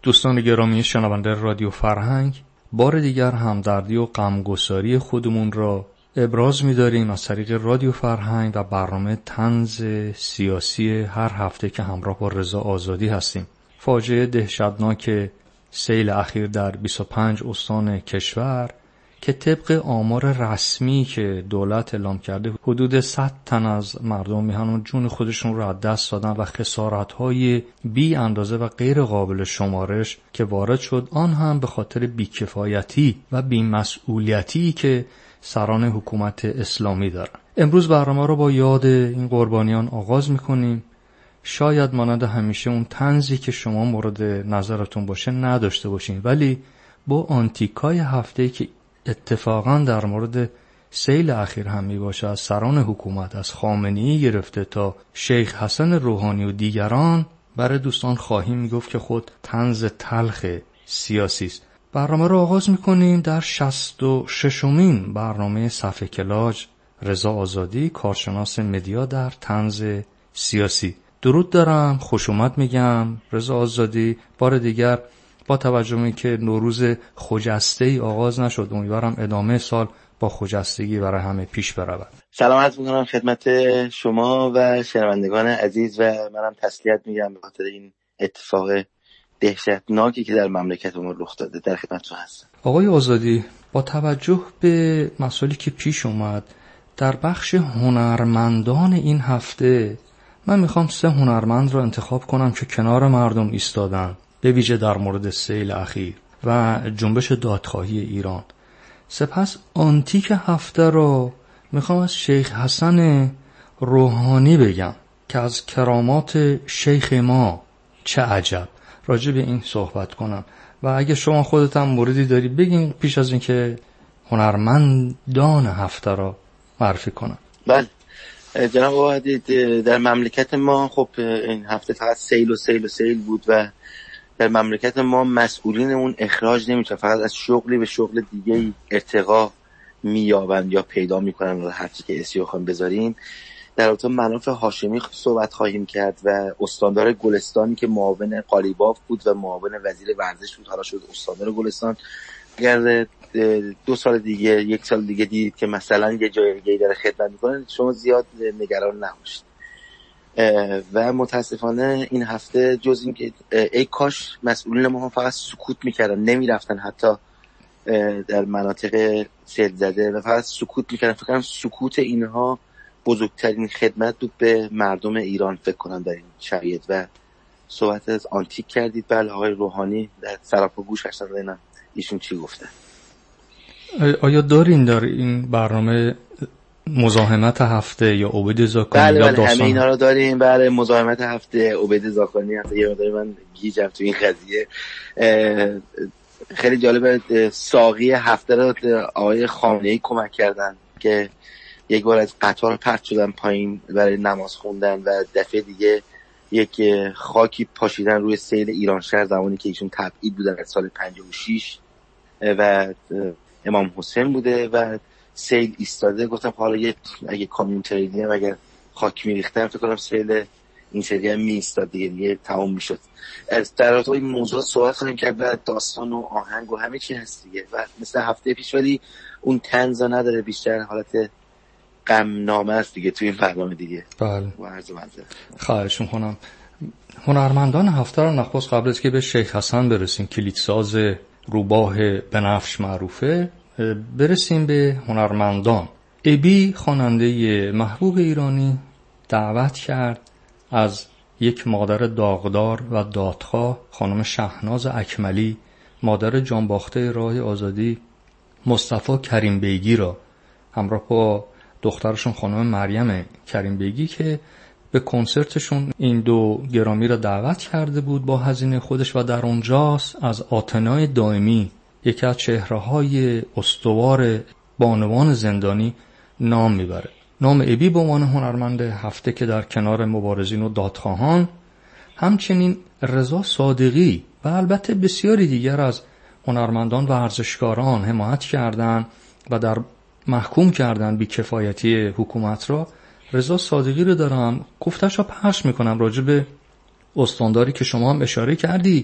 دوستان گرامی شنونده رادیو فرهنگ، بار دیگر همدردی و غمگساری خودمون را ابراز می‌داریم از طریق رادیو فرهنگ و برنامه طنز سیاسی هر هفته که همراه با رضا آزادی هستیم. فاجعه دهشتناک سیل اخیر در 25 استان کشور که طبق آمار رسمی که دولت اعلام کرده حدود 100 تن از مردم میهن جون خودشون رو از دست دادن و خسارت‌های بی اندازه و غیر قابل شمارش که وارد شد، آن هم به خاطر بیکفایتی و بی‌مسئولیتی که سران حکومت اسلامی دارن. امروز برنامه رو با یاد این قربانیان آغاز میکنیم. شاید مانند همیشه اون طنزی که شما مورد نظرتون باشه نداشته باشین، ولی با آنتیکای هفته که اتفاقا در مورد سیل اخیر هم می باشه، از سران حکومت از خامنه‌ای گرفته تا شیخ حسن روحانی و دیگران، برای دوستان خواهیم گفت که خود طنز تلخ سیاسی است. برنامه رو آغاز میکنیم در 66مین برنامه صفحه کلاج رضا آزادی، کارشناس مدیا در طنز سیاسی. درود دارم، خوش اومد میگم رضا آزادی. بار دیگر با توجه به که نوروز خجسته‌ای آغاز نشد، امیدوارم ادامه سال با خجستگی برای همه پیش برود. سلام عرض می‌کنم خدمت شما و شنوندگان عزیز و منم تسلیت میگم به خاطر این اتفاق دهشتناکی که در مملکتمون رخ داده. در خدمتتون هستم. آقای آزادی، با توجه به مسائلی که پیش اومد در بخش هنرمندان این هفته، من میخوام 3 هنرمند رو انتخاب کنم که کنار مردم ایستادن، به ویژه در مورد سیل اخیر و جنبش دادخواهی ایران. سپس آنتیک هفته رو میخوام از شیخ حسن روحانی بگم که از کرامات شیخ ما چه عجب، راجع به این صحبت کنم و اگه شما خودت هم موردی داری بگین پیش از اینکه هنرمندان هفته رو معرفی کنم. بله جناب آقای، در مملکت ما خب این هفته فقط سیل بود و در مملکت ما مسئولین اون اخراج نمیشه، فقط از شغلی به شغل دیگه ارتقا مییابند یا پیدا میکنن. هر چی که اسیو خواهیم بذاریم در رابطه مناف هاشمی صحبت خواهیم کرد و استاندار گلستانی که معاون قالیباف بود و معاون وزیر ورزش بود حالا شد استاندار گلستان. اگر 2 سال دیگه 1 سال دیگه دید که مثلا یه جای دیگه داره خدمت میکنه، شما زیاد نگران نباشید. و متاسفانه این هفته جز این که ای کاش مسئولین ما هم فقط سکوت میکردن، نمیرفتن حتی در مناطق سیل زده و فقط سکوت میکردن. فکر کنم سکوت اینها بزرگترین خدمت بود به مردم ایران فکر کنم در این شرایط. و صحبت از آنتیک کردید. بله آقای روحانی در سراپا گوش هستن، ببینم ایشون چی گفته. آیا دارین در این برنامه مزاحمت هفته یا عبید زاکانی؟ بله همه اینا رو داریم. بله مزاحمت هفته، عبید زاکانی هفته. یه مقدار من گیجم تو این قضیه. خیلی جالبه ساقی هفته رو آقای خامنه‌ای کمک کردن که یک بار از قطار پرت شدن پایین برای نماز خوندن و دفعه دیگه یک خاکی پاشیدن روی سیل ایران شهر زمانی که ایشون تبعید بودن از سال 56 و امام حسین بوده و سیل ایستاده. گفتم حالا اگه کامیون تریدی هم اگر خاک میریختن فکر کنم سیل این سری هم میایستاد دیگه تمام میشد. از در رابطه با این موضوع صحبت کنیم که داستان و آهنگ و همه چی هست دیگه و مثل هفته پیش، ولی اون طنز نداره، بیشتر حالت غم نامه است دیگه توی این برنامه دیگه. بله خواهش می‌کنم. هنرمندان هفته رو نخست قبل از که به شیخ حسن برسیم، کلیدساز روباه بنفش معروفه، برسیم به هنرمندان. ابی خواننده محبوب ایرانی دعوت کرد از یک مادر داغدار و دادخواه، خانم شهناز اکملی، مادر جانباخته راه آزادی مصطفی کریم بیگی را همراه با دخترشون خانم مریم کریم بیگی که به کنسرتشون این 2 گرامی را دعوت کرده بود با هزینه خودش و در اونجاست از آتنای دائمی، یکی از چهره‌های استوار بانوان زندانی، نام میبره. نام ابی به عنوان هنرمند هفته که در کنار مبارزین و دادخواهان، همچنین رضا صادقی و البته بسیاری دیگر از هنرمندان و ورزشکاران حمایت کردند و در محکوم کردن بی‌کفایتی حکومت را. رضا صادقی رو دارم گفتش رو پخش میکنم راجع به استانداری که شما هم اشاره کردی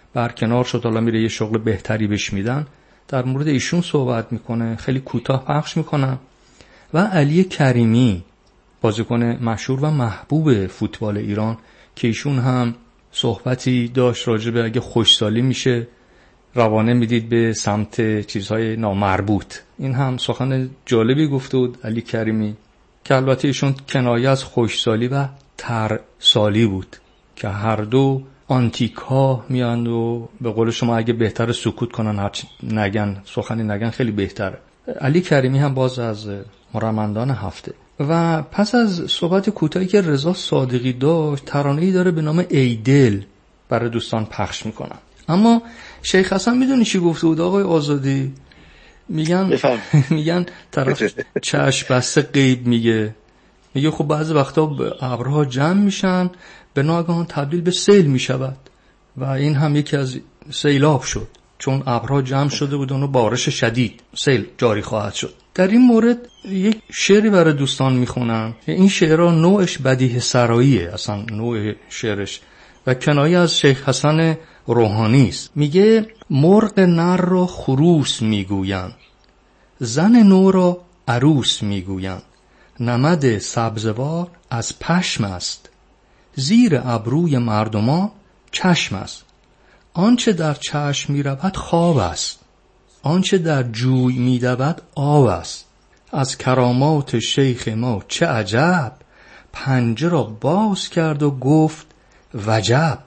برکنار شد، حالا میره یه شغل بهتری بهش میدن. در مورد ایشون صحبت میکنه، خیلی کوتاه پخش میکنم. و علی کریمی، بازیکن مشهور و محبوب فوتبال ایران، که ایشون هم صحبتی داشت راجع به اگه خوشسالی میشه روانه میدید به سمت چیزهای نامربوط. این هم سخن جالبی گفته بود علی کریمی، که البته ایشون کنایه از خوشسالی و ترسالی بود که هر دو آنتیک ها میان و به قول شما اگه بهتر سکوت کنن، هرچی نگن، سخنی نگن، خیلی بهتره. علی کریمی هم باز از هنرمندان هفته. و پس از صحبت کوتاهی که رضا صادقی داشت، ترانه‌ای داره به نام ای دل برای دوستان پخش میکنم. اما شیخ حسن میدونی چی گفته بود آقای آزادی؟ میگن طرف چشم بسته غیب میگه خب بعضی وقتا ابرها جمع میشن به ناگهان تبدیل به سیل میشود و این هم یکی از سیلاب شد، چون ابرها جمع شده بود و بارش شدید، سیل جاری خواهد شد. در این مورد یک شعری برای دوستان میخونم. این شعرها نوعش بدیه سراییه، اصلا نوع شعرش، و کنایه از شیخ حسن روحانی است. میگه مرغ نر را خروس میگویند، زن نو را عروس میگویند، نمد سبزوار از پشم است، زیر ابروی مردمان چشم است. آنچه در چشم میرود خواب است، آنچه در جوی میدود آب است. از کرامات شیخ ما چه عجب، پنجه را باز کرد و گفت وجب.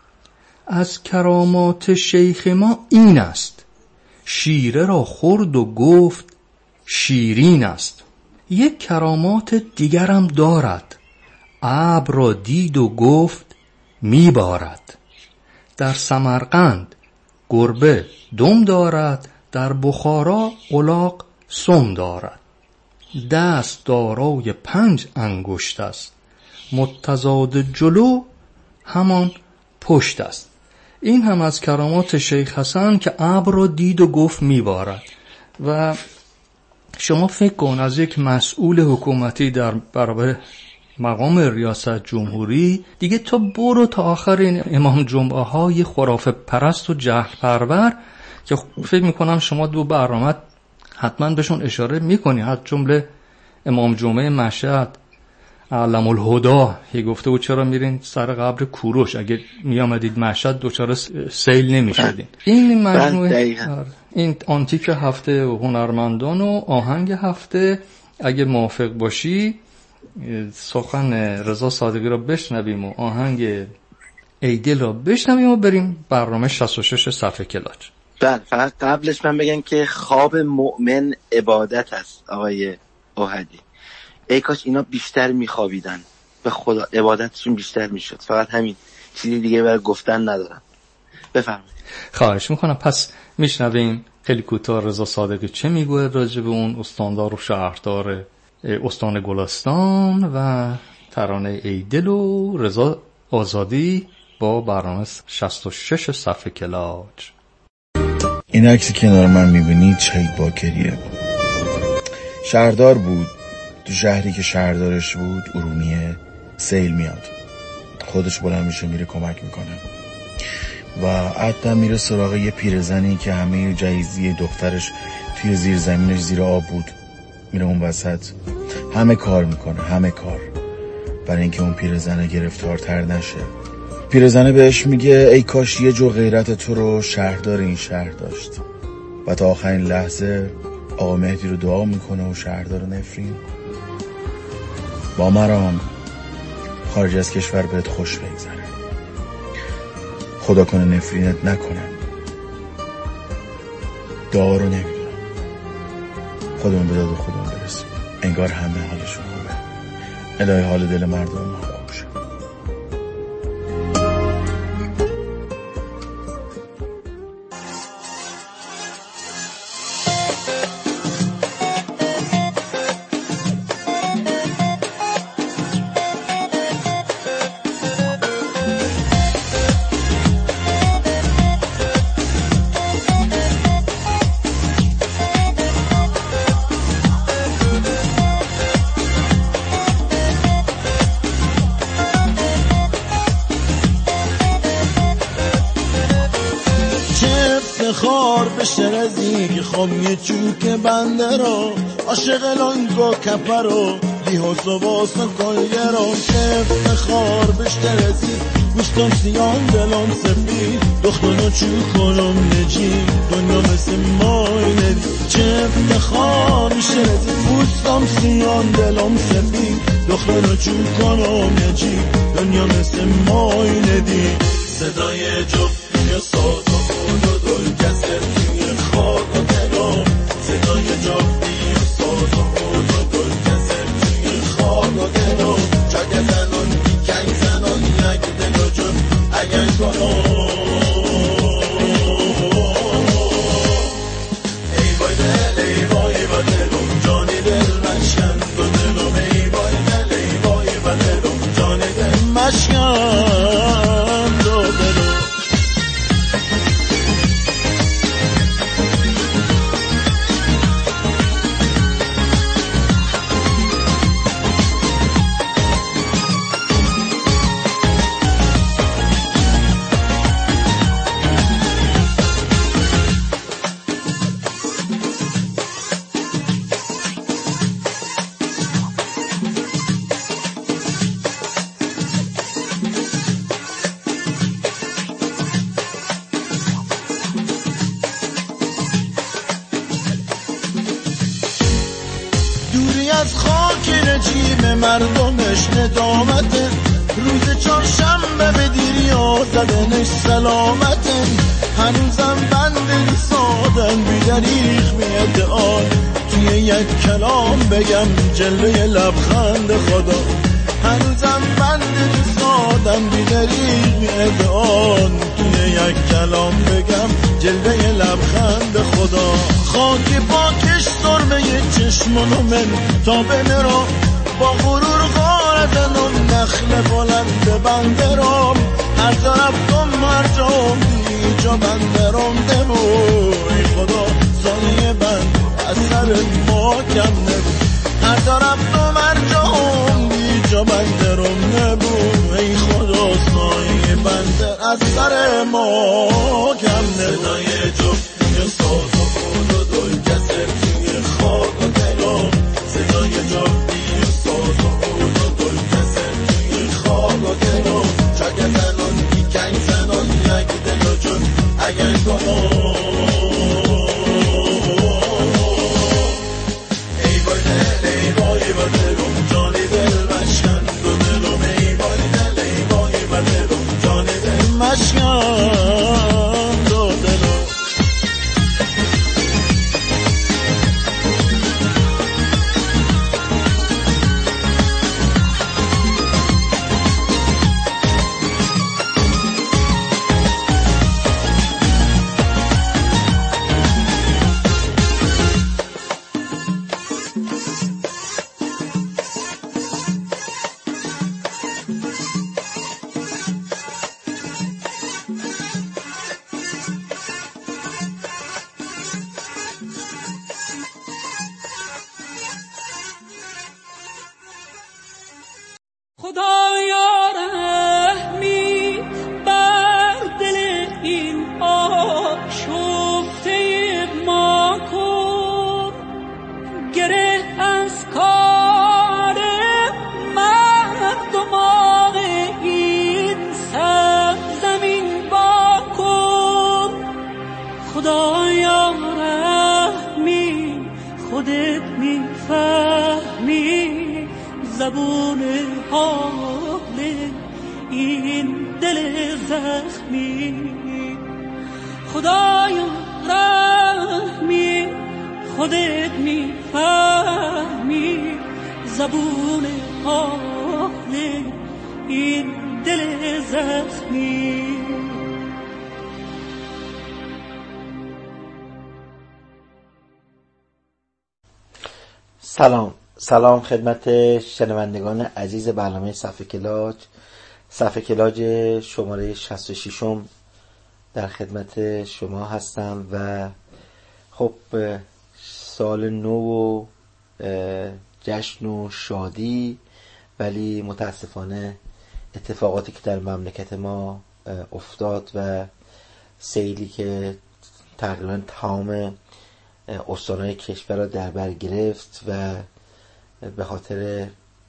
از کرامات شیخ ما این است، شیره را خورد و گفت شیرین است. یک کرامات دیگرم دارد، ابر را دید و گفت میبارد. در سمرقند گربه دم دارد، در بخارا الاغ سم دارد. دست دارای 5 انگشت است، متضاد جلو همان پشت است. این هم از کرامات شیخ حسن که ابر را دید و گفت میبارد. و شما فکر کن از یک مسئول حکومتی در برابر مقام ریاست جمهوری دیگه، تا برو تا آخر این امام جمعه های خرافه پرست و جهل پرور که فکر میکنم شما 2 برنامه حتما بهشون اشاره میکنی، حتی جمله امام جمعه مشهد علم الهدا گفته بود چرا میرین سر قبر کوروش، اگه میامدید مشهد دوچار سیل نمیشدین. این مجموعه این آنتیک هفته و هنرمندان و آهنگ هفته، اگه موافق باشی سخن رضا صادقی را بشنویم و آهنگ ای دل را بشنویم و بریم برنامه 66 صفحه کلاج. بله، فقط قبلش من بگم که خواب مؤمن عبادت است آقای اوحدی. ای کاش اینا بیشتر میخوابیدن، به خدا عبادتشون بیشتر میشد. فقط همین، چیزی دیگه برای گفتن ندارم. بفرمایید. خواهش میکنم. پس میشنویم خیلی کوتاه رضا صادقی چه میگوه راجع به اون استاندار و شهردار استان گلستان و ترانه ای دل و رضا آزادی با برنامه 66 صفحه کلاج. این عکسی کنار من میبینید شهید باکریه. شهردار بود، تو شهری که شهردارش بود ارومیه سیل میاد، خودش بلند میشه میره کمک میکنه و عدم میره سراغ یه پیرزنی که همه جهیزی دخترش توی زیر زمینش زیر آب بود. میره اون وسط همه کار میکنه، همه کار برای اینکه اون پیرزنه گرفتارتر نشه. پیرزنه بهش میگه ای کاش یه جو غیرت تو رو شهردار این شهر داشت. و تا آخرین لحظه آقا مهدی رو دعا میکنه و شهردار نفرین با مرام خارج از کشور بهت خوش بگذره، خدا کنه نفرینت نکنم، دعا رو نمیدونم، خودمون به داد خودمون برسیم. انگار همه حالشون خوبه، الهی حال دل مردم ما خوب شه. افتخار بشه رزی که خوامی چوک بنده رو عاشق لانگو کپرو بیهوس و باسا کلگرو که افتخار بشه رزی گوشتم سیان دلم سفید دختانو چو کنم نجی دنیا مثل مای ندی چه افتخار میشه رزی گوشتم سیان دلم سفید دختانو چو کنم نجی دنیا مثل مای ندی صدای جفتی ساز و خود و دل کسر توی خاک و دلم صدای جفتی ساز و خود و دل کسر توی خاک و دلم چاک زنان کنگ زنان یک دل و جن اگر کنم ای بای دل ای بای با دلم جانی دل مشکند و دلم ای بای دل ای بای با دلم جانی دل مشکند و دلم از خاک نجیب مردمش ندامته روز چهارشنبه به دیریا زدنش سلامته هنوزم بند سادن بیدریخ میدعان توی یک کلام بگم جلوه لبخند خدا هنوزم بند سادن بیدریخ میدعان توی یک کلام بگم جلوه لبخند خدا خاک پاکش سرمه چشمانو من تا بنرام با غرور غاردنم نخل بلند بندرام هر طرفتم هر جام دیجا بندرام دموی خدا سایه بند از سر ما کم نبود هر طرفتم هر جام دیجا بندرام نبود ای خدا سایه بند از سر ما کم نبود صدای جفتی ساز و خود و دل کسر توی خاک و دلم صدای جفتی ساز و خود و دل کسر توی خاک و دلم چاک زنان کنگ زنان یک دل و جن اگر کنم ای بای دل ای بای با دلم جانی دل مشکند و دلم ای بای دل ای بای با دلم جانی دل مشکند و دلم خدایا رحمی بر دل این آشفته ما کن گره از کار مردمان این سرزمین با کن خدایا رحمی خودت میفهمی زبون حال این دل زخمی خدایا رحمی خودت میفهمی زبون حال این دل زخمی سلام خدمت شنوندگان عزیز برنامه صفحه کلاج شماره 66م در خدمت شما هستم و خب سال نو و جشن و شادی، ولی متاسفانه اتفاقاتی که در مملکت ما افتاد و سیلی که تقریبا تمام استانهای کشور را در بر گرفت و به خاطر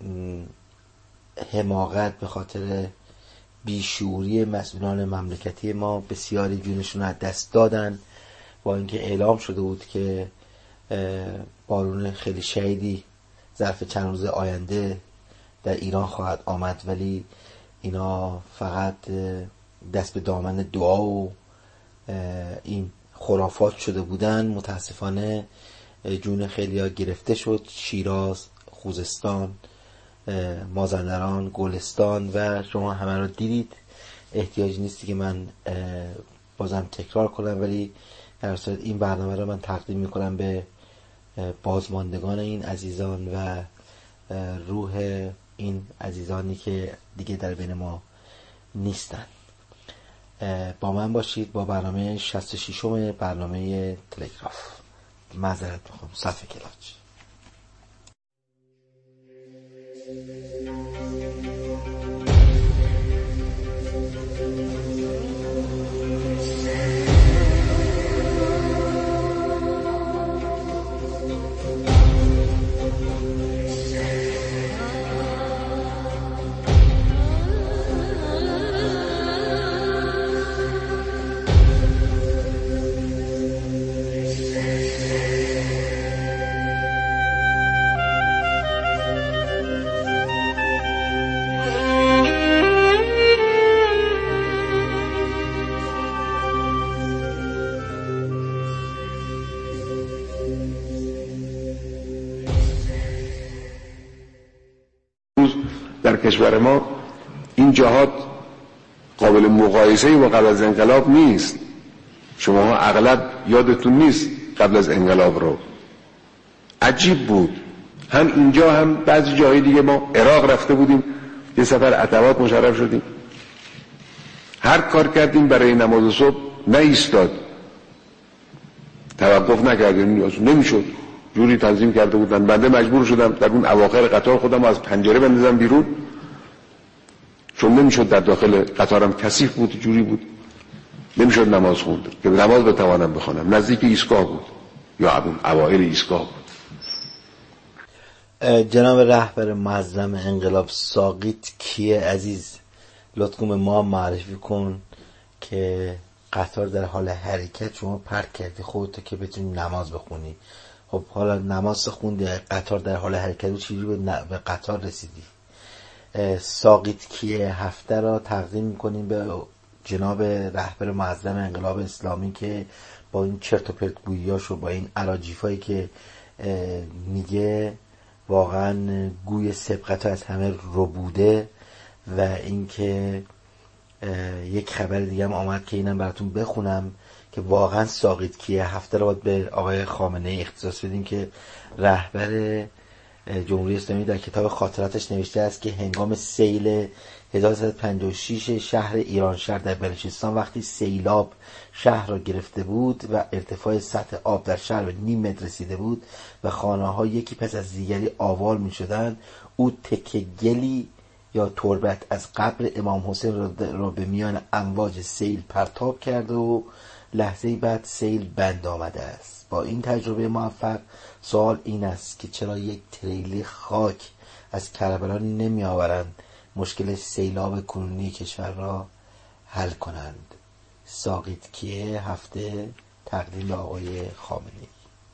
حماقت، به خاطر بیشعوری مسئولان مملکتی ما بسیاری جونشون از دست دادن، با اینکه اعلام شده بود که بارون خیلی شدیدی ظرف چند روز آینده در ایران خواهد آمد، ولی اینا فقط دست به دامن دعا و این خرافات شده بودن. متاسفانه جون خیلیا گرفته شد. شیراز، خوزستان، مازندران، گلستان و شما همه رو دیدید. احتیاجی نیستی که من بازم تکرار کنم، ولی در صورت این برنامه رو من تقدیم میکنم به بازماندگان این عزیزان و روح این عزیزانی که دیگه در بین ما نیستن. با من باشید با برنامه 66م برنامه تلگراف. معذرت میخوام، صفحه کلاج. در کشور ما این جهات قابل مقایسه با قبل از انقلاب نیست. شما اغلب یادتون نیست قبل از انقلاب رو. عجیب بود، هم اینجا هم بعضی جاهای دیگه. ما عراق رفته بودیم، یه سفر عتبات مشرف شدیم، هر کار کردیم برای نماز صبح نایستاد، توقف نکردیم، نمیشد، جوری تنظیم کرده بودن. بنده مجبور شدم در اون اواخر قطار خودم از پنجره بندازم بیرون، چون نمیشد در داخل قطارم کثیف بود، جوری بود نمیشد نماز خوند که نماز بتوانم بخونم. نزدیک ایستگاه بود یا اوایل ایستگاه بود. جناب رهبر معظم انقلاب ساقیت کیه عزیز؟ لطف کن به ما معرفی کن که قطار در حال حرکت شما پرت کردی خودتو که بتونی نماز بخونی. خب حالا نماز خوندی، قطار در حال حرکت و چجوری به قطار رسیدی؟ ساقیت کیه هفته را تقدیم میکنیم به جناب رهبر معظم انقلاب اسلامی که با این چرت و پرت گوییاش و با این اراجیفایی که میگه واقعا گوی سبقت از همه ربوده. و اینکه یک خبر دیگه هم آمد که اینم براتون بخونم که واقعا ساقیت کیه هفته رو باید به آقای خامنه ای اختصاص بدیم که رهبر جمهوری اسلامی در کتاب خاطراتش نوشته است که هنگام سیل 1356 شهر ایرانشهر در بلوچستان وقتی سیلاب شهر را گرفته بود و ارتفاع سطح آب در شهر به نیم متر رسیده بود و خانه‌ها یکی پس از دیگری آوار می‌شدند، او تکه گلی یا تربت از قبر امام حسین را به میان امواج سیل پرتاب کرده و لحظه بعد سیل بند آمده است. با این تجربه موفق سوال این است که چرا یک تریلی خاک از کربلا نمی آورند مشکل سیلاب کنونی کشور را حل کنند. ساقیت کیه هفته تقدیم به آقای خامنه‌ای.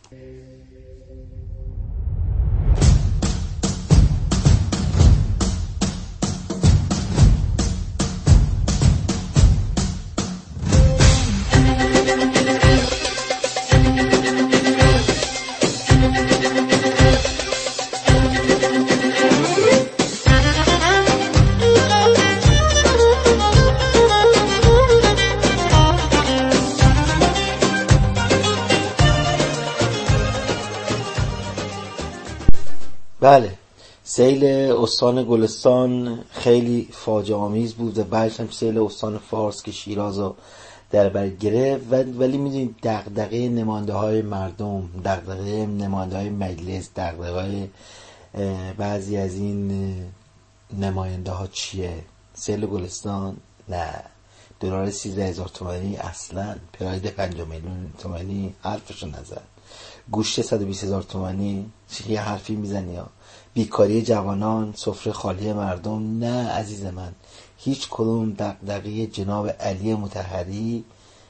بله، سیل استان گلستان خیلی فاجعه آمیز بود و بعدش هم سیل استان فارس که شیراز رو در بر گرفت. ولی میدونید دغدغه نماینده های مردم، دغدغه نماینده های مجلس، دغدغه بعضی از این نماینده ها چیه؟ سیل گلستان نه، دلار 13,000 تومانی اصلا، پراید 5 میلیون تومانی حرفشو نزد، گوشت 120,000 تومانی چه یه حرفی میزنی ها، بیکاری جوانان، سفره خالی مردم. نه عزیز من، هیچ کدوم دغدغه جناب علی مطهری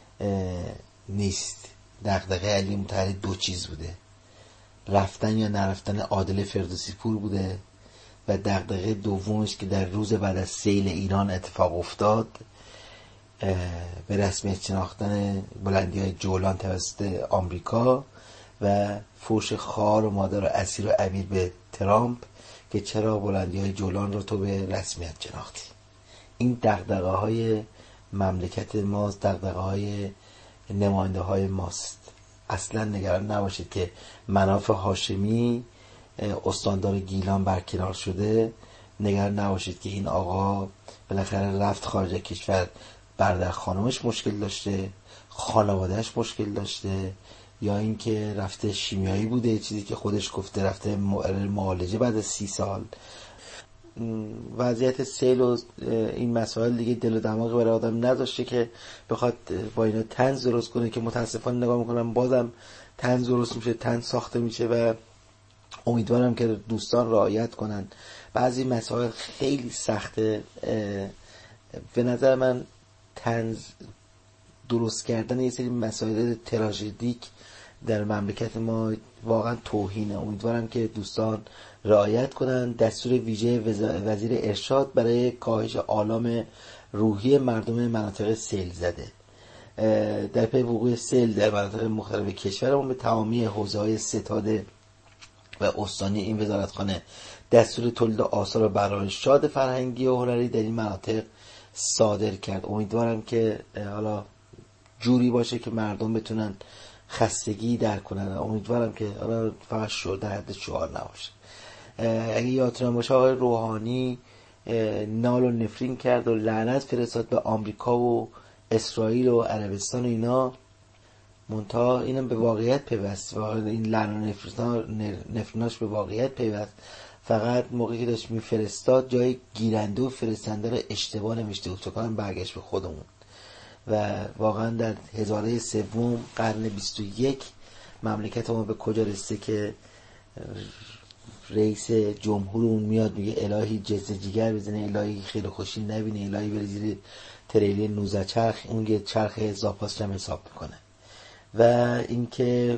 نیست. دغدغه علی مطهری دو چیز بوده: رفتن یا نرفتن عادل فردوسی پور بوده و دغدغه دومش که در روز بعد از سیل ایران اتفاق افتاد، به رسمیت شناختن بلندی‌های جولان توسط آمریکا و فوش خار و مادر و اسیر و امیر به ترامپ که چرا بلندی‌های جولان رو تو به رسمیت شناختی. این دغدغه‌های مملکت ماست، دغدغه‌های نماینده‌های ماست. اصلا نگران نباشید که مناف هاشمی استاندار گیلان برکنار شده، نگران نباشید که این آقا بالاخره رفت خارج کشور، برادر خانمش مشکل داشته، خانوادهش مشکل داشته، یا اینکه رفته شیمیایی بوده، چیزی که خودش گفته رفته معالجه بعد از 30 سال. وضعیت سیل و این مسائل دیگه دل و دماغ برای آدم نذاشته که بخواد با اینا طنز درست کنه، که متاسفانه نگاه میکنم بازم طنز درست میشه، طنز ساخته میشه و امیدوارم که دوستان رعایت کنن. بعضی مسائل خیلی سخته. به نظر من طنز درست کردن یه سری مسائل تراژدیک در مملکت ما واقعا توهینه. امیدوارم که دوستان رعایت کنن. دستور ویژه وزیر ارشاد برای کاهش آلام روحی مردم مناطق سیل زده. در پی وقوع سیل در مناطق مختلف کشورمون به تمامی حوزه‌های ستاد و استانی این وزارتخانه دستور تولید آثار و برآشاد فرهنگی و هنری در این مناطق صادر کرد. امیدوارم که حالا جوری باشه که مردم بتونن خستگی درک کنن. امیدوارم که حالا فقط در حد شعار نباشه. اگه یادتون باشه آقای روحانی نال و نفرین کرد و لعنت فرستاد به آمریکا و اسرائیل و عربستان و اینا، منتها اینم به واقعیت پیوست. این لعنت و نفریناش به واقعیت پیوست. فقط موقعی که داشت میفرستاد جای گیرنده و فرستنده رو اشتباه نوشته بود، فکر کنم برگشت به خودمون. و واقعا در هزاره سوم قرن 21 مملکت ما به کجا رسیده که رئیس جمهورمون میاد میگه الهی جزه جیگر بزنه، الهی خیلی خوشی نبینه، الهی بره زیر تریلی 19 چرخ، اون یه چرخ اضافه‌اش هم حساب میکنه. و اینکه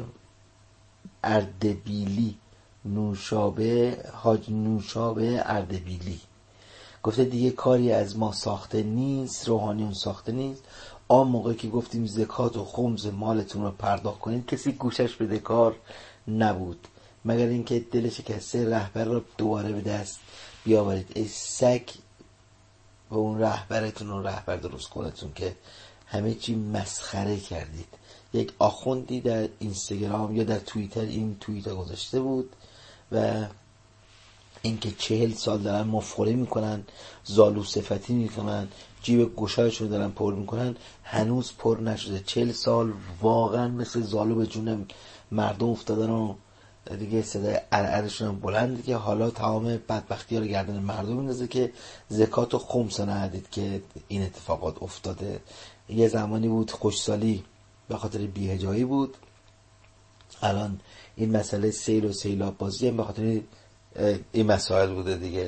اردبیلی نوشابه، حاج نوشابه اردبیلی گفته دیگه کاری از ما ساخته نیست، روحانیون ساخته نیست. آن موقع که گفتیم زکات و خمس مالتون رو پرداخت کنید کسی گوشش به کار نبود، مگر اینکه دل شکسته رهبر رو دوباره به دست بیاورید. ای سگ و اون رهبرتون و رهبر درست کنتون که همه چی مسخره کردید. یک آخوندی در اینستاگرام یا در توییتر این توییت گذاشته بود و اینکه 40 سال دارن مفخوره میکنن، زالو صفتی میکنن، جیب گوشایشون دارن پر میکنن، هنوز پر نشده. 40 سال واقعا مثل زالو به جون مردم افتادن و دیگه صدای ارعرشون هم بلنده که حالا تمام بدبختی ها رو گردن مردم میندازه که زکات و خمس ندید که این اتفاقات افتاده. یه زمانی بود خوشسالی به خاطر بیهجایی بود، الان این مسئله سیل و سیلاب بازی هم به خاطر این مسائل بوده دیگه.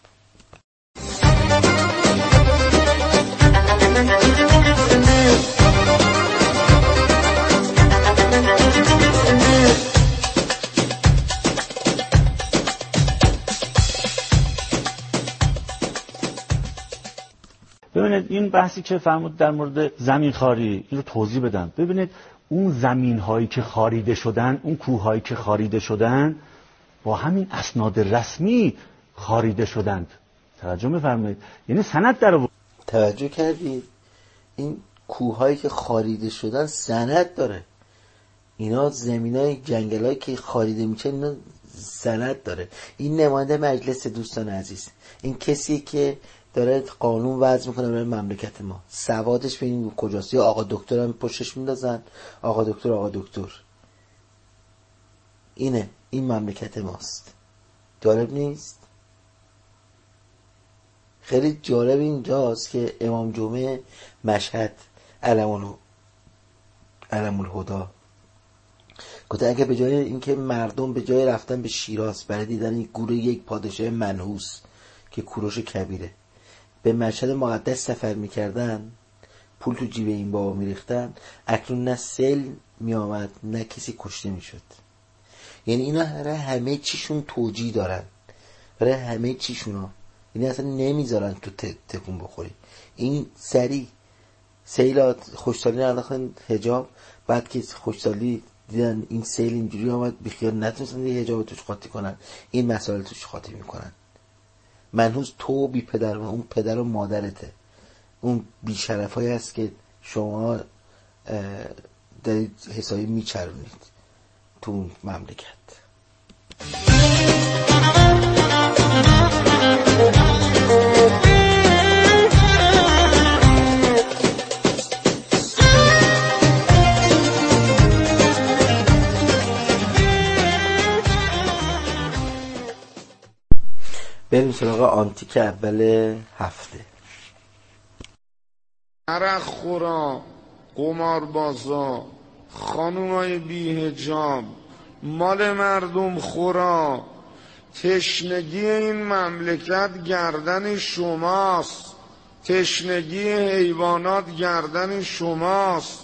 ببینید این بحثی که فرمود در مورد زمین خواری، این رو توضیح بدم. ببینید اون زمین هایی که خاریده شدن، اون کوه هایی که خاریده شدن با همین اسناد رسمی خاریده شدند. توجه می‌فرمایید؟ یعنی سند در آورد. توجه کردید؟ این کوه هایی که خاریده شدن سند داره. اینا زمینای جنگلایی که خاریده میشن اینا سند داره. این نماینده مجلس دوستان عزیز، این کسی که داره قانون وضع میکنه برای مملکت ما، سوادش ببینید کجاست. یا آقا دکتر هم پشتش میندازن، آقا دکتر. اینه، این مملکت ماست. جالب نیست؟ خیلی جالب اینجاست که امام جمعه مشهد علم الهدی گفته اگه به جای اینکه مردم به جای رفتن به شیراز برای دیدن این گور یک پادشاه منحوس که کوروش کبیره به مشهد مقدس سفر میکردن، پول تو جیب این بابا میریختن، اکنون نه سیل میامد نه کسی کشته میشد. یعنی اینا همه چیشون توجیه دارن، برای همه چیشونا، یعنی اصلا نمیذارن تو تکون بخوری. این سری سیلات خوشسالی نرداختن حجاب، بعد که خوشسالی دیدن این سیل اینجوری آمد بیخیال نتونستن دیگه حجاب توش قاطی کنن، این مسائل توش قاطی میکنن. منحوس تو بی پدر و اون پدر و مادرته، اون بی شرف هایی هست که شما دارید حسابی میچرونید تو اون مملکت. بریم سراغ آنتیک اول هفته. عرق خورا، قماربازا، خانومای بی حجاب، مال مردم خورا، تشنگی این مملکت گردن شماست، تشنگی حیوانات گردن شماست،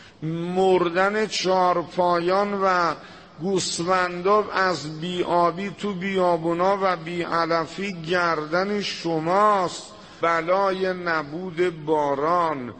مردن چارپایان و گوسفندا از بیابی تو بیابونا و بیعلفی گردن شماست، بلای نبود باران،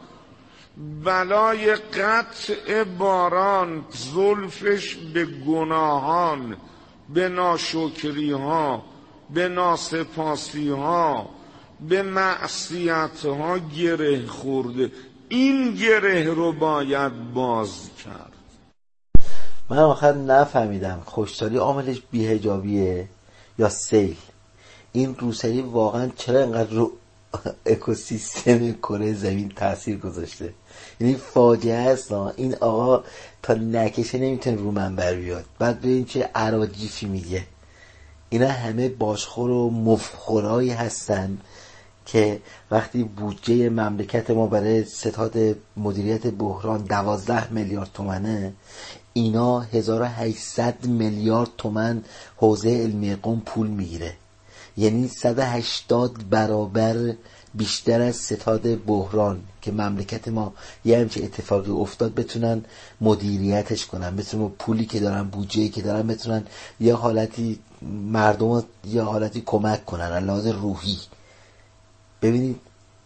بلای قطع باران، زلفش به گناهان، به ناشکری ها، به ناسپاسی ها، به معصیت ها گره خورده. این گره رو باید باز کرد. من آخر نفهمیدم خوشسالی عاملش بی‌حجابیه یا سیل. این روسری واقعا چرا انقدر رو اکوسیستم کره زمین تاثیر گذاشته؟ یعنی فاجعه است. این آقا تا نکشه نمیتونه رو منبر بیاد، بعد ببین چه اراجیفی میگه. اینا همه باشخور و مفخورایی هستن که وقتی بودجه مملکت ما برای ستاد مدیریت بحران 12 میلیارد تومنه، اینا 1800 میلیارد تومن حوزه علمی قم پول میگیره. یعنی 180 برابر بیشتر از ستاد بحران که مملکت ما یه همچه اتفاقی افتاد بتونن مدیریتش کنن، بتونن پولی که دارن، بودجه‌ای که دارن، بتونن یه حالتی مردم یه حالتی کمک کنن لحاظ روحی. ببینید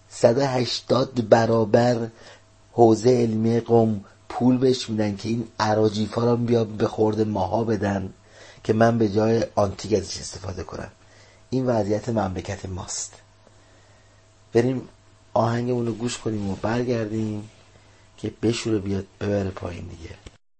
180 برابر حوزه علمی قم پول بهش میدن که این اراجیفا رو بیا به خورد ماها بدن که من به جای آنتیک ازش استفاده کنم. این وضعیت مملکت ماست. بریم آهنگمون رو گوش کنیم و برگردیم که بشوره بیاد ببره پایین دیگه.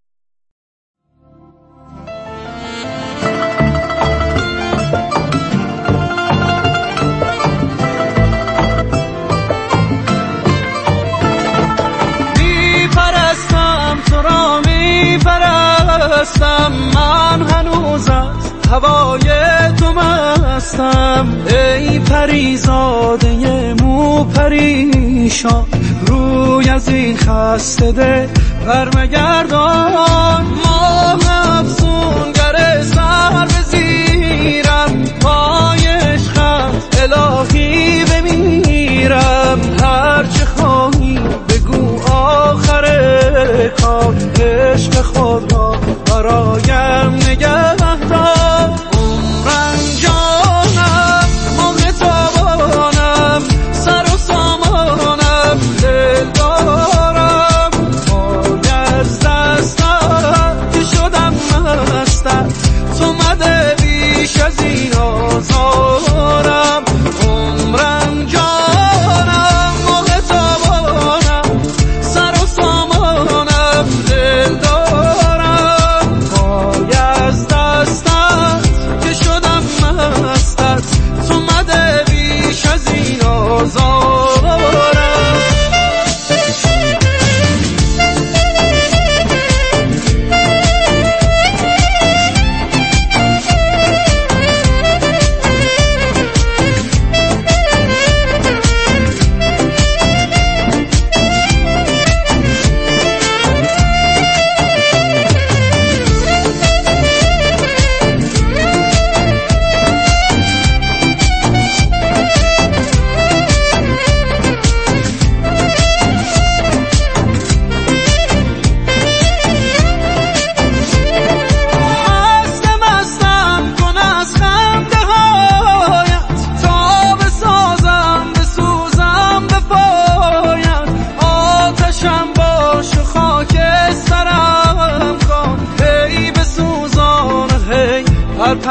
میپرستم تو را میپرستم، من هنوز از هوای تو مستم. ای پریزاده مو پریشان، روی از این خسته ده برمگردان. ماه افسونگر سر بزیرم، پای عشقت الهی بمیرم. هرچه خواهی بگو آخر کار، عشق خود را برایم نگه دار. عمرم جانم ماه تابانم، سر و سامانم دل دارم. پای از دستم که شدم مستم، تو مده بیش از این آزارم. عمرم جانم ماه تابانم، سر و سامانم دل دارم. پای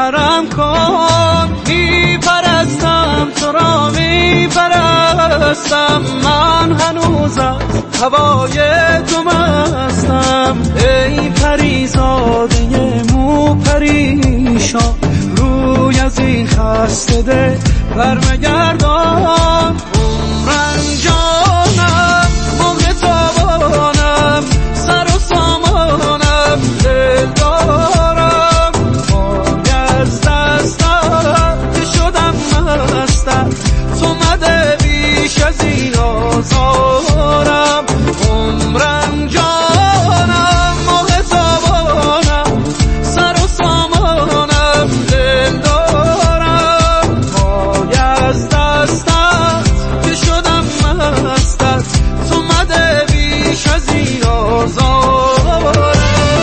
سرم کن. میپرستم تو را میپرستم، من هنوز از هوای تو مستم. ای پریزاده مو پریشان، روی از این خسته دل برمگردان. عمرنجانم موقع تابانم، سر و سامانم دل دارم. پای از دستم که شدم مستم، تو مده بیش از این آزارم. عمرنجانم موقع تابانم، سر و سامانم دل دارم. پای از دستم که شدم مستم، تو مده بیش از این آزارم.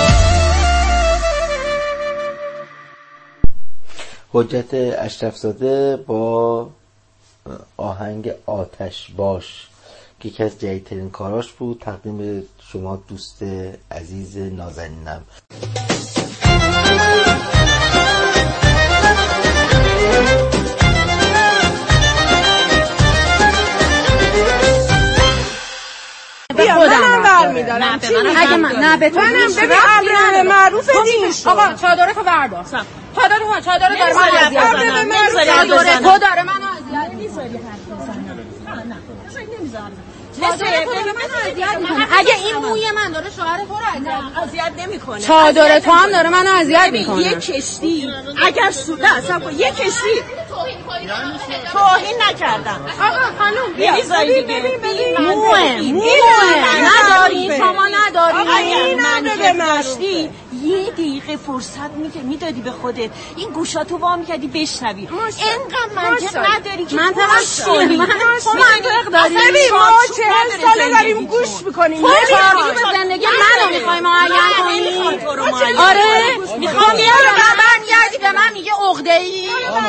حجت اشرفزاده با آهنگ آتش باش که یکی از جدیدترین کاراش بود، تقدیم به شما دوست عزیز نازنینم. منم برمیدارم. اگه من نه به تو منم ببین امر معروف دین. آقا چادر تو بردار. چادر داره من اذیت می‌کنه. چادر تو داره من اذیت می‌کنه. اگه این موی من داره شوهر تو رو اذیت نمی‌کنه، چادر تو هم داره منو اذیت می‌کنه. یه کشتی اگر سوده اصلا یه کشتی توهین نکردم. آقا خانم ببین موه نداری شما نداری. این من به مشتی یه دقیقه فرصت میدادی به خودت، این گوشاتو وا می‌کردی بشنوی. اینقدر منطق نداری که منطقش چیه؟ منطق داری. ببین ما 40 ساله داریم گوش می‌کنیم. یه چارچوب زندگی منو می‌خوای معین کنی؟ آره می‌خوام بیارم برگردی به من میگه عقده‌ای.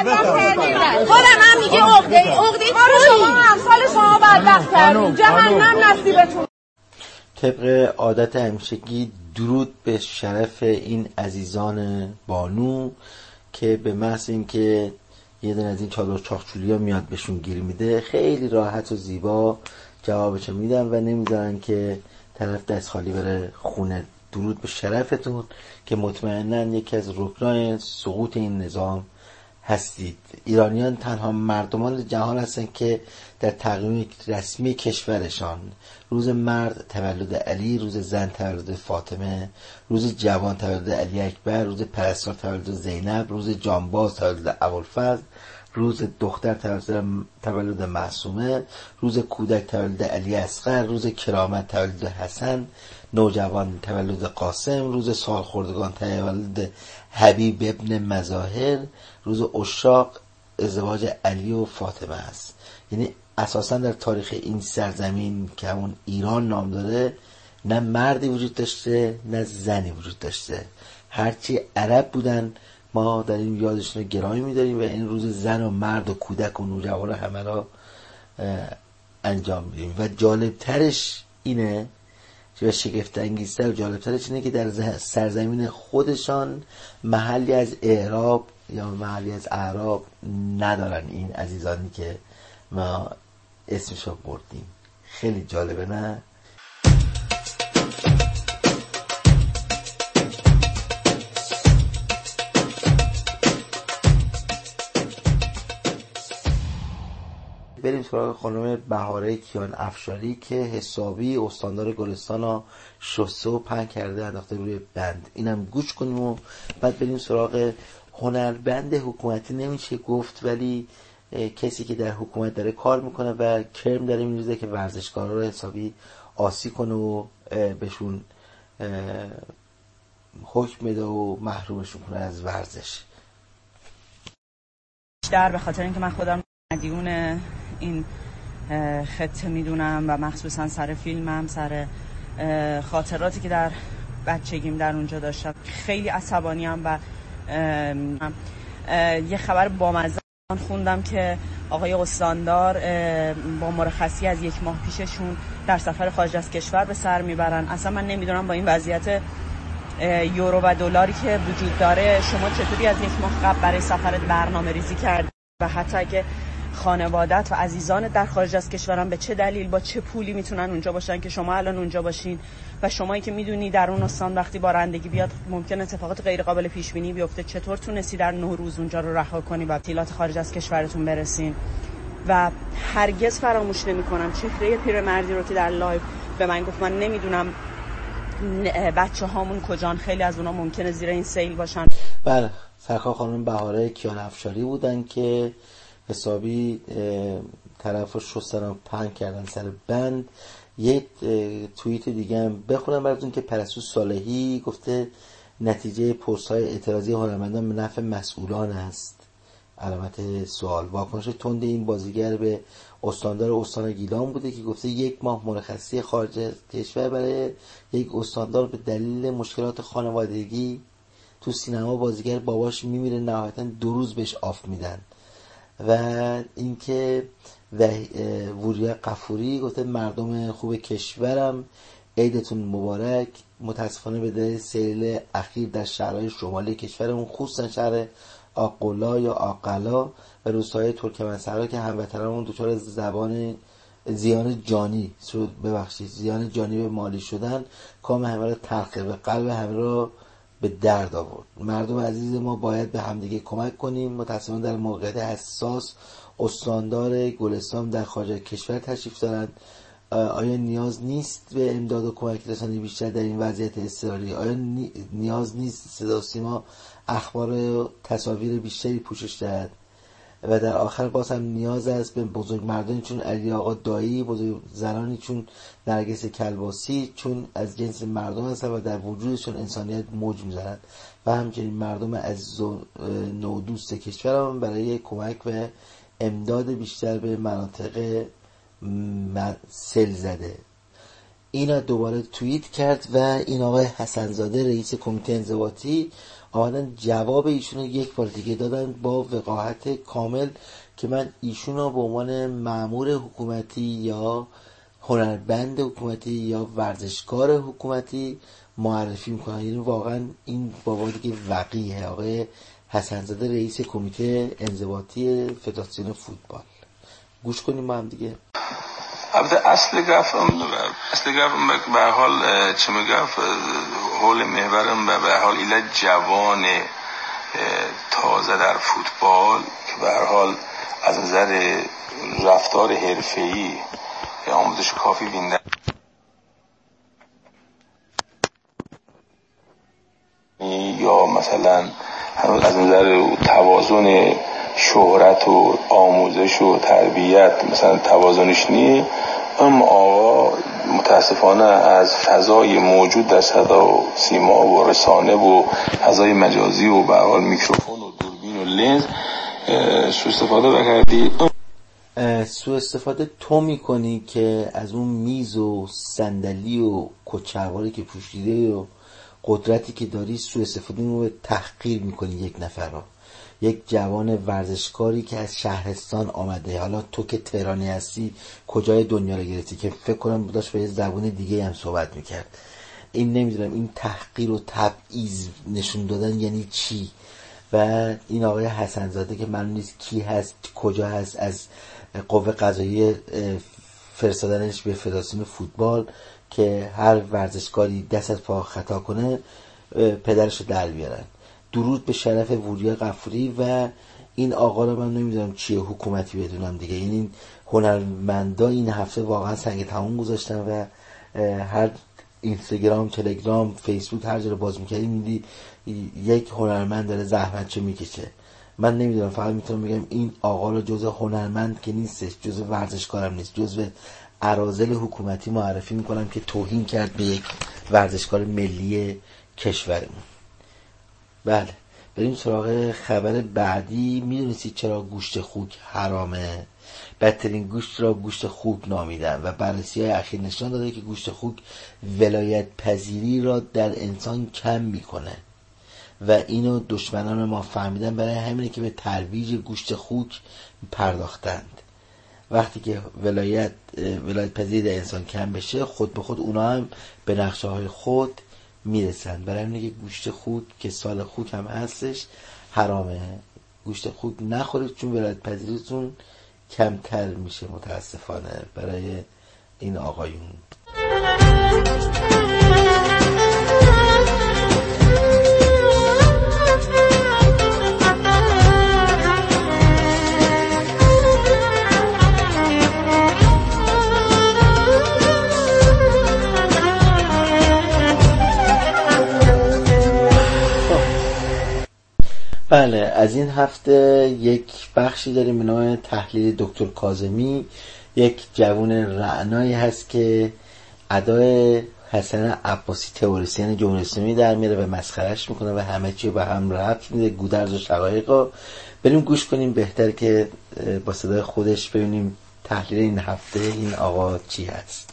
تو به من میگه عقده‌ای شما امثال شما بدبخت کردین. جهنم نصیبتون. طبق عادت همیشگی درود به شرف این عزیزان بانو که به محض اینکه یه دونه از این چادر چاخچولیا میاد بهشون گیر میده، خیلی راحت و زیبا جوابشو میدن و نمیذارن که طرف دست خالی بره خونه. درود به شرفتون که مطمئناً یکی از رکنای سقوط این نظام هستید. ایرانیان تنها مردمان جهان هستن که در تقویم رسمی کشورشان روز مرد تولد علی، روز زن تولد فاطمه، روز جوان تولد علی اکبر، روز پرستار تولد زینب، روز جانباز تولد ابوالفضل، روز دختر تولد معصومه، روز کودک تولد علی اصغر، روز کرامت تولد حسن، نوجوان تولد قاسم، روز سالخوردگان تولد حبیب ابن مظاهر، روز عشاق ازدواج علی و فاطمه است. یعنی اساسا در تاریخ این سرزمین که همون ایران نام داره، نه مردی وجود داشته نه زنی وجود داشته. هرچی عرب بودن ما در این یادشون رو گرامی می‌داریم و این روز زن و مرد و کودک و نوجوان همه را انجام میدیم. و جالبترش اینه و شگفت انگیزتر و جالبترش اینه که در سرزمین خودشان محلی از اعراب یا محلی از اعراب ندارن این عزیزانی که ما اسمشو بردیم. خیلی جالبه نه؟ بریم سراغ خانم بهاره کیان افشاری که حسابی استاندار گلستان ها شسته و پهن کرده انداخته روی بند. اینم گوش کنیم و بعد بریم سراغ هنربند حکومتی نمیشه گفت، ولی کسی که در حکومت داره کار میکنه و کرم داره میریزه که ورزشکارا رو حسابی آسی کنه و بهشون حکم بده و محرومشون کنه از ورزش. بیشتر به خاطر اینکه من خودم مدیون این خطه میدونم و مخصوصا سر فیلمم، سر خاطراتی که در بچگیم در اونجا داشتم، خیلی عصبانیم و یه خبر بامزه خوندم که آقای استاندار با مرخصی از 1 ماه پیششون در سفر خارج از کشور به سر میبرن. اصلا من نمیدونم با این وضعیت یورو و دلاری که وجود داره، شما چطوری از یک ماه قبل برای سفرت برنامه ریزی کردی و حتی اگه خانوادت و عزیزانت در خارج از کشورن به چه دلیل با چه پولی میتونن اونجا باشن که شما الان اونجا باشین و شمایی که میدونی در اون استان وقتی بارندگی بیاد ممکن اتفاقات غیر قابل پیش بینی بیفته، چطور تونستی در نوروز اونجا رو رها کنی و تعطیلات خارج از کشورتون برسین؟ و هرگز فراموش نمی‌کنم چهره پیرمردی رو که در لایو به من گفت من نمیدونم بچه هامون کجان، خیلی از اونا ممکنه زیر این سیل باشن. بله، سرکار خانم بهاره کیان افشاری بودن که حسابی طرف رو شستن و پنگ کردن سر بند. یک توییت دیگه هم بخونم براتون که پرستو صالحی گفته نتیجه پست‌های اعتراضی هنرمندان به نفع مسئولان است، علامت سوال. واکنش تند این بازیگر به استاندار استان گیلان بوده که گفته 1 ماه مرخصی خارج از کشور برای یک استاندار به دلیل مشکلات خانوادگی. تو سینما بازیگر باباش میمیره، نهایتا 2 روز بهش آف میدن. و اینکه وریا قفوری گفته مردم خوب کشورم عیدتون مبارک. متاسفانه به دلیل سیل اخیر در شهرهای شمالی کشورمون خصوصا شهر آقلا یا آقلا و روستاهای ترکمن‌صحرا که هموطنانمون دچار زیان جانی به مالی شدن، کام همه را تلخه و قلب همه را به درد آورد. مردم عزیز ما باید به همدیگه کمک کنیم. متاسفانه در موقعیت حساس استاندار گلستان در خارج کشور تشریف دارند. آیا نیاز نیست به امداد و کمک رسانی بیشتر در این وضعیت اضطراری؟ آیا نیاز نیست صدا و سیما اخبار و تصاویر بیشتری پوشش دهد؟ و در آخر باز هم نیاز است به بزرگ مردانی چون علی آقا دایی، بزرگ زنانی چون نرگس کلباسی، چون از جنس مردم هستند و در وجودشون انسانیت موج میزنند و همچنین مردم عزیز و نودوست کشورم برای کمک و امداد بیشتر به مناطق سیل زده. اینا دوباره توییت کرد و این آقای حسن‌زاده رئیس کمیته انضباطی آمدن جواب ایشونو یک بار دیگه دادن با وقاحت کامل که من ایشونو به عنوان مأمور حکومتی یا هنرمند حکومتی یا ورزشکار حکومتی معرفی میکنن. یعنی واقعا این بابا دیگه وقیه. آقای حسن‌زاده رئیس کمیته انضباطی فدراسیون فوتبال. گوش کنیم ما هم دیگه. البته اصل گفتم به هر حال چه میگم حول محورم به هر حال ایله جوان تازه در فوتبال که به هر حال از نظر رفتار حرفه‌ای آموزش کافی بینده یا مثلا از نظر توازن شهرت و آموزش و تربیت مثلا توازنش نی، اما آقا متاسفانه از فضای موجود در صدا و سیما و رسانه و فضای مجازی و به حال میکروفون و دوربین و لنز سوء استفاده کردی. سوء استفاده تو میکنی که از اون میز و صندلی و کچه‌واری که پوشیده و قدرتی که داری سوء استفاده رو تحقیر میکنی. یک نفر رو، یک جوان ورزشکاری که از شهرستان آمده، حالا تو که تهرانی هستی کجای دنیا رو گرفتی که فکر کنم داشت به یه زبون دیگه هم صحبت میکرد. این نمیدونم این تحقیر و تبعیض نشون دادن یعنی چی؟ و این آقای حسن‌زاده که معلوم نیست کی هست کجا هست، از قوه قضاییه فرستادنش به فدراسیون فوتبال که هر ورزشکاری دست از پا خطا کنه پدرش رو در بیارن. درود به شرف وریا قفوری و این آقا رو من نمیدونم چیه حکومتی بدونم دیگه. این هنرمندا این هفته واقعا سنگ تموم گذاشتن و هر اینستاگرام، تلگرام، فیسبوک هر جا رو باز می‌کردی میدی یک هنرمند داره زحمتشو میکشه. من نمیدونم، فقط میتونم بگم این آقا رو جزء هنرمند که نیستش، جزء ورزشکارم نیست، جزء اراذل حکومتی معرفی میکنم که توهین کرد به یک ورزشکار ملی کشورمون. بله، بریم سراغ خبر بعدی. میدونستید چرا گوشت خوک حرامه؟ بدترین گوشت را گوشت خوک نامیدن و بررسی‌های اخیر نشان داده که گوشت خوک ولایت پذیری را در انسان کم میکنه و اینو دشمنان ما فهمیدن، برای همینه که به ترویج گوشت خوک پرداختند. وقتی که ولایت پذیری در انسان کم بشه، خود به خود اونا هم به نقشه های خود میرسن. برای اینکه گوشت خوک که سال خوک هم هستش حرامه، گوشت خوک نخورید چون ولایت پذیریتون کمتر میشه متاسفانه برای این آقایون. بله، از این هفته یک بخشی داریم به نام تحلیل دکتر کاظمی. یک جوان رعنایی هست که ادای حسن عباسی تئوریسین جمهوری اسلامی در میاره و مسخرهش میکنه و همه چی به هم ربط میده، گودرز و شقایقو. بریم گوش کنیم، بهتر که با صدای خودش ببینیم تحلیل این هفته این آقا چی هست.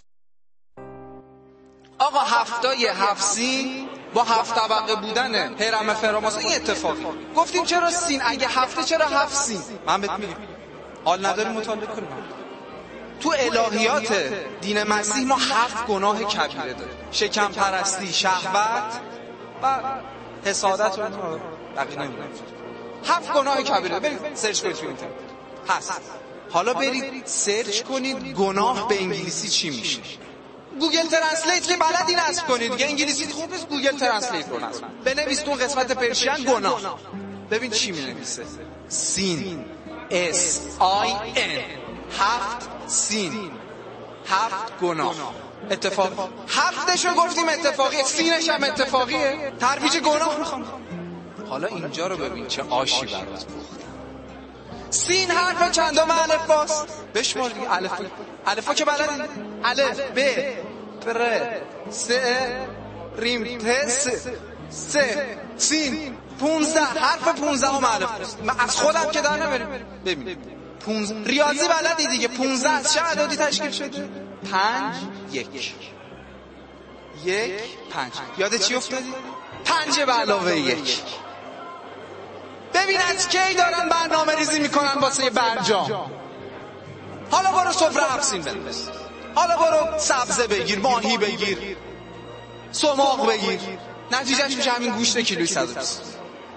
آقا هفتای هفسین با 7 طبقه بودن هرم فراماسون این اتفاقی گفتیم چرا سین؟ اگه هفته چرا 7 سین؟ من بهت میگم حال نداری مطالعه کنیم. تو الهیات دین مسیح ما 7 گناه کبیره داریم: شکم پرستی، شهوت و حسادت و بقیه نمیدونم. 7 گناه کبیره. برید سرچ کنید تو اینترنت هست. حالا برید سرچ کنید گناه به انگلیسی چی میشه. گوگل ترنسلیت که بلدی نصب کنید دیگه، انگلیسی خوب نیست، گوگل ترنسلیت رو نصب بنویس تو قسمت پرشین گناه، ببین چی می‌نویسه. سین اس آی ان 7 سین، 7 گناه. اتفاق 7شو گفتیم اتفاقیه، سینش هم اتفاقیه. ترویج گناه میخوام. حالا اینجا رو ببین چه آشی برات پختم. سین حرف چندم الفباست؟ بشمار دیگه. الفا که بلدی؟ الف ب ر س ریم ت س سین 15 حرف 15 هم الفباست. من از خودم که در نمیارم. ببین 15 ریاضی بلدی دیگه. 15 از چه عددی تشکیل شده؟ 5 1 1 5. یاد چی افتادی؟ 5 به علاوه 1. ببین از کی دارن برنامه ریزی میکنن واسه برجام. حالا برو سفره هفسین بنداز، حالا برو سبزه بگیر، ماهی بگیر، سماق بگیر، نتیجهش میشه همین گوشت کیلویی 120.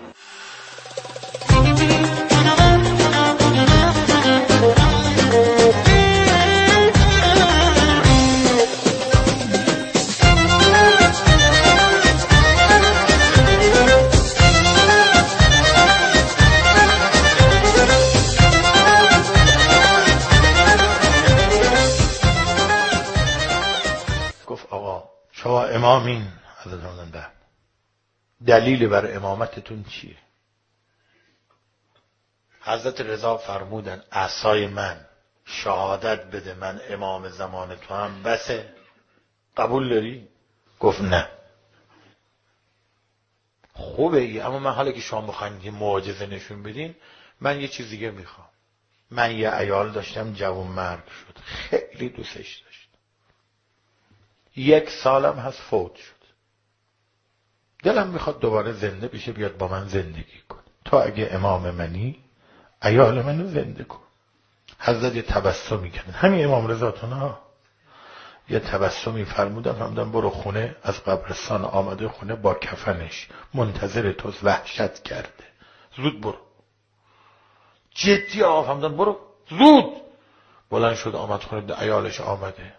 شما امامین حضرت ده، دلیل بر امامتتون چیه؟ حضرت رضا فرمودن عصای من شهادت بده من امام زمان تو هم بسه، قبول داری؟ گفت نه. خوبه ای، اما من حالا که شما بخواید یه معجزه نشون بدین، من یه چیز دیگه میخوام. من یه عیال داشتم جوان مرگ شد، خیلی دوستش داشتم، 1 سالم هست فوت شد. دلم میخواد دوباره زنده بشه، بیاد با من زندگی کن. تا اگه امام منی عیال منو زنده کن. حضرت یه تبسمی کردن، همین امام رضاتون ها یه تبسمی فرمودن برو خونه، از قبرستان آمده خونه با کفنش منتظر توست، وحشت کرده، زود برو. جدی آقا فرمودن برو زود. بلند شد آمد خونه، عیالش آمده.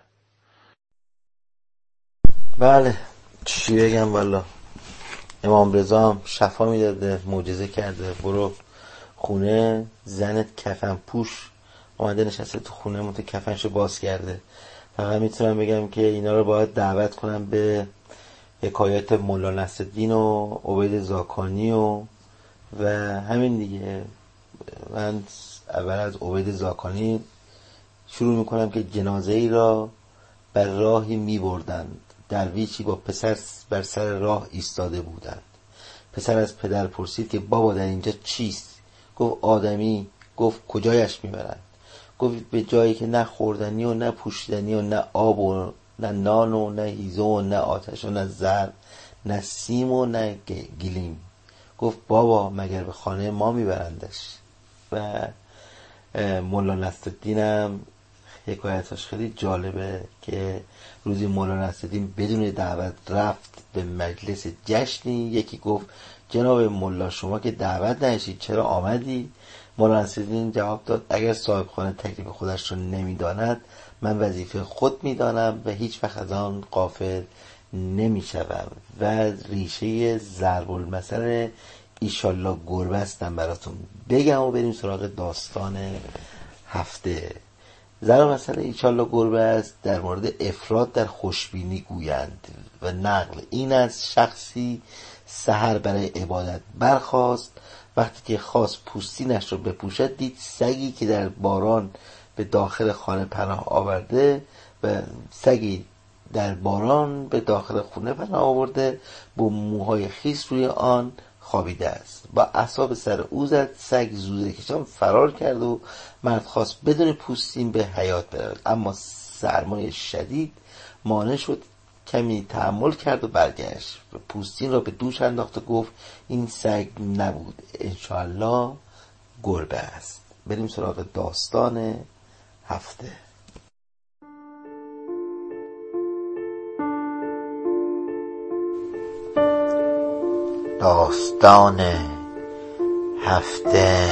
بله چی بگم والا، امام رضا هم شفا میداده، معجزه کرده. برو خونه، زنت کفن پوش اومده نشسته تو خونه، منتها کفنشو باز کرده. فقط میتونم بگم که اینا رو باید دعوت کنم به حکایات مولا نصرالدین و عبید زاکانی و همین دیگه. من اول از عبید زاکانی شروع میکنم که جنازه ای را بر راهی میبردند. درویشی با پسر بر سر راه ایستاده بودند. پسر از پدر پرسید که بابا در اینجا چیست؟ گفت آدمی. گفت کجایش میبرند؟ گفت به جایی که نه خوردنی و نه پوشیدنی و نه آب و نه نان و نه هیزم و نه آتش و نه زر، نه سیم و نه گلیم. گفت بابا مگر به خانه ما میبرندش؟ و مولا نصرالدین هم حکایتاش خیلی جالبه که روزی مولانا نصرالدین بدون دعوت رفت به مجلس جشنی. یکی گفت جناب مولا شما که دعوت نشید چرا آمدی؟ مولانا نصرالدین جواب داد اگر صاحب خانه تکلیف خودش رو نمیداند من وظیفه خود میدانم و هیچ وقت از آن غافل نمیشوم. و ریشه ضرب المثل ایشالله گربه هستم براتون بگم و بریم سراغ داستان هفته. ضرب المثل ایشالله گربه است در مورد افراد در خوشبینی گویند و نقل این از شخصی سحر برای عبادت برخاست، وقتی که خواست پوستینش رو بپوشد دید سگی که در باران به داخل خانه پناه آورده و سگی در باران به داخل خونه پناه آورده با موهای خیس روی آن خوابیده است. با اعصاب سر او زد، سگ زوزه کشان فرار کرد و مرد خواست بدون پوستین به حیات برود، اما سرمای شدید مانع شد. کمی تأمل کرد و برگشت و پوستین را به دوش انداخت و گفت این سگ نبود، انشاءالله گربه است. بریم سراغ داستان هفته. داستان هفته.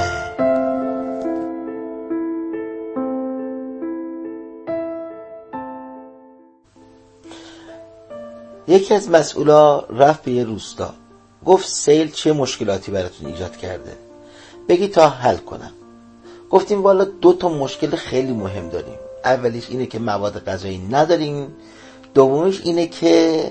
یکی از مسئولا رفت به یه روستا، گفت سیل چه مشکلاتی براتون ایجاد کرده، بگی تا حل کنم. گفتیم والا 2 مشکل خیلی مهم داریم. اولیش اینه که مواد غذایی نداریم، دومیش اینه که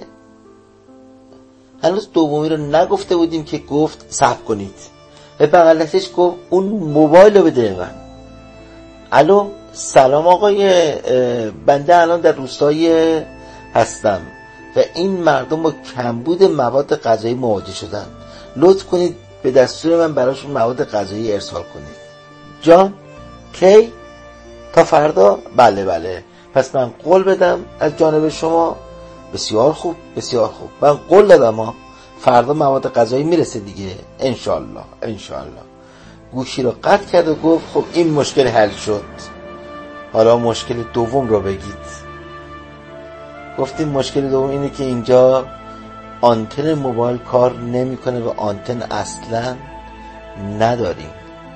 هنوز دومی رو نگفته بودیم که گفت صبر کنید. به بغل دستش گفت اون موبایل رو بده من. الو سلام آقای، بنده الان در روستایی هستم و این مردم با کمبود مواد غذایی مواجه شدن، لطف کنید به دستور من براشون مواد غذایی ارسال کنید. جان کی؟ تا فردا؟ بله پس من قول بدم از جانب شما. بسیار خوب من قول دادم فردا مواد غذایی میرسه دیگه، انشالله. گوشی رو قطع کرد و گفت خب این مشکل حل شد، حالا مشکل دوم رو بگید. گفتیم مشکل دوم اینه که اینجا آنتن موبایل کار نمیکنه و آنتن اصلا نداریم.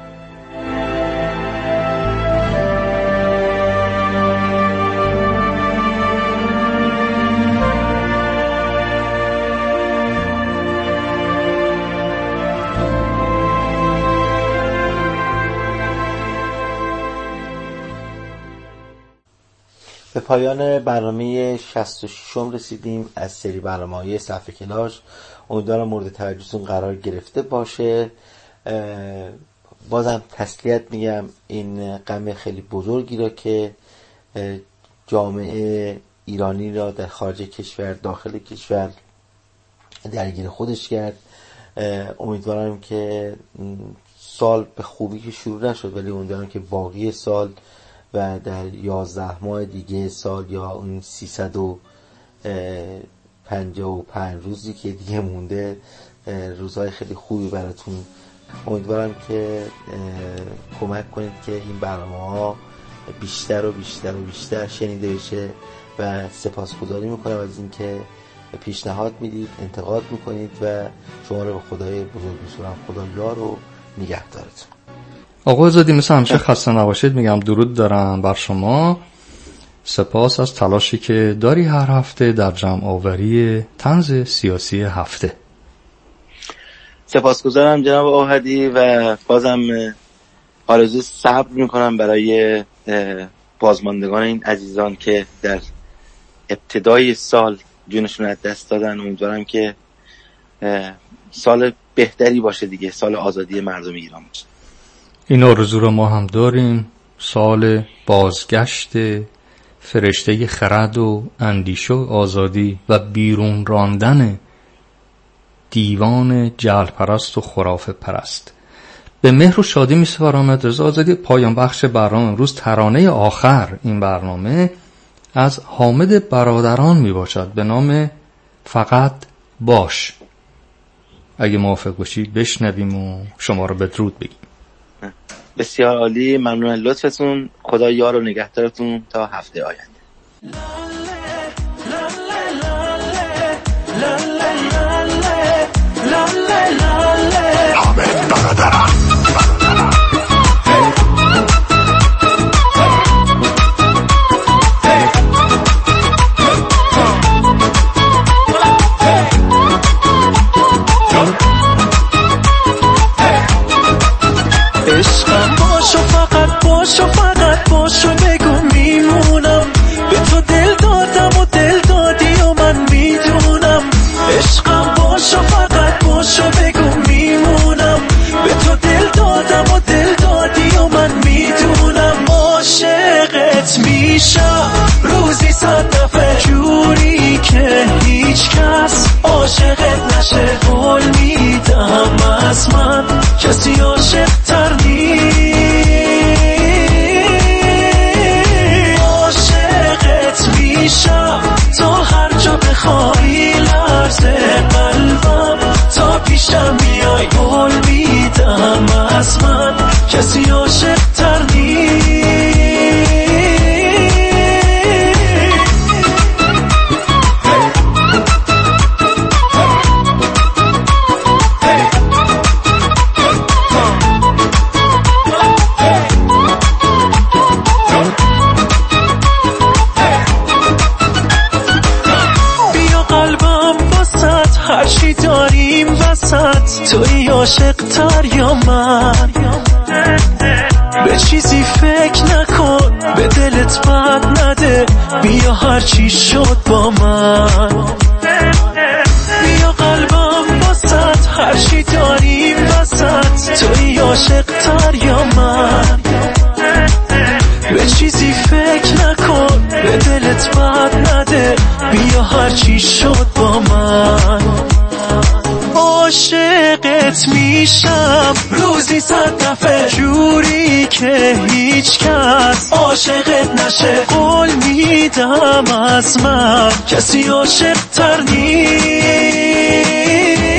به پایان برنامه 66 رسیدیم از سری برنامه‌های صفحه کلاژ. امیدوارم مورد توجهتون قرار گرفته باشه. بازم تسلیت میگم این غم خیلی بزرگی را که جامعه ایرانی را در خارج کشور داخل کشور درگیر خودش کرد. امیدوارم که سال به خوبی که شروع نشد، ولی امیدوارم که باقی سال و در 11 ماه دیگه سال یا اون 355 روزی که دیگه مونده روزهای خیلی خوبی براتون. امیدوارم که کمک کنید که این برنامه‌ها بیشتر و بیشتر شنیده بشه و سپاسگزاری میکنم از اینکه پیشنهاد میدید، انتقاد میکنید و شما رو به خدای بزرگ میسپارم. خدا یار و نگهدارتون. آقا آزادی مثل همیشه خسته نباشید میگم. درود دارم بر شما. سپاس از تلاشی که داری هر هفته در جمع آوری طنز سیاسی هفته. سپاسگزارم جناب اوحدی و بازم آرزوی صبر میکنم برای بازماندگان این عزیزان که در ابتدای سال جونشون از دست دادن. امیدوارم که سال بهتری باشه دیگه، سال آزادی مردم ایران باشه. این آرزو رو ما هم داریم. سال بازگشت فرشته خرد و اندیشه و آزادی و بیرون راندن دیوان جعل پرست و خرافه پرست. به مهر و شادی می سپارمت. رضا آزادی. پایان بخش برنامه امروز ترانه آخر این برنامه از حامد برادران می باشد به نام فقط باش. اگه موافق باشید بشنویم و شما رو بدرود بگیم. بسیار عالی، ممنون از لطفتون. خدا یار و نگهدارتون تا هفته آینده. حامد برادرم عشقم باشو، فقط باشو، فقط باشو، بگو میمونم. به تو دل دادم و دل دادی و من میدونم. عشقم باشو، فقط باشو، بگو میمونم. به تو دل دادم و دل دادی و من میدونم. عاشقت میشم روزی 100 دفعه، جوری که هیچ کس عاشقت نشه. قول میدم از من کسی عاشق تر نیست. عاشقت میشم تا هر جا بخوای، لرزه قلبم تا پیشم بیای. قول میدم از من کسی عاشق تر نیست. هرچی داریم وسط، توی عاشق تر یا من؟ به چیزی فکر نکن، به دلت بد نده، بیا هرچی شد با من. بیا قلبم وسط، هرچی داریم وسط، توی عاشق تر یا من؟ به چیزی فکر نکن، به دلت بد نده، بیا هرچی شد با من. عاشقت میشم روزی 100 دفعه، جوری که هیچ کس عاشقت نشه. قول میدم از من کسی عاشق تر نیست.